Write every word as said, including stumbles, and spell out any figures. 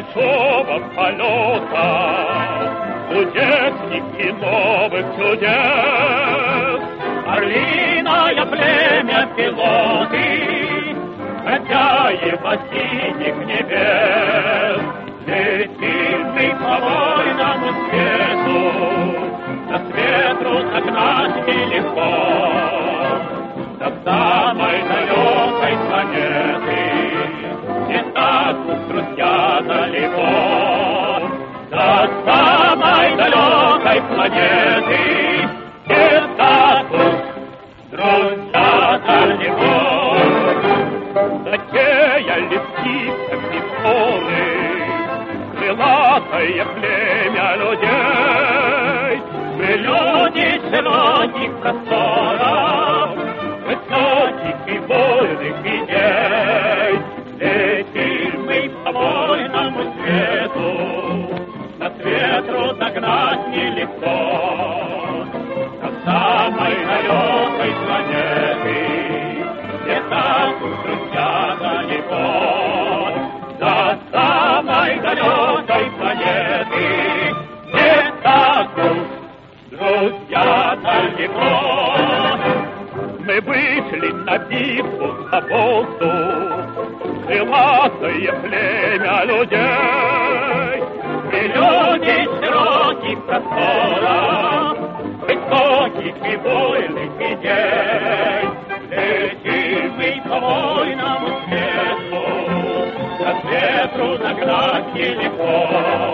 большого полета, кудесник и новых чудес. Орлиное племя пилоты, хозяева синих небес. Летим мы по войнам свету, на ветру загнать нелегко, до самой далекой планеты, не так уж, друзья, далеко. До самой далекой планеты, не так уж, друзья, далеко. Затеяли птицами ссоры, крылатое племя людей. Мы люди широких просторов, высоких и вольных идей. Летим мы по вольному свету, нас ветру догнать нелегко. До самой далекой планеты, где так уж, друзья, далеко. До самой далекой планеты, где так уж, друзья, далеко. Мы вышли на битву за воздух, крылатое племя людей. Мы люди широких просторов, высоких и вольных идей. Летим мы по войнам свету, от ветру нагнать нелегко.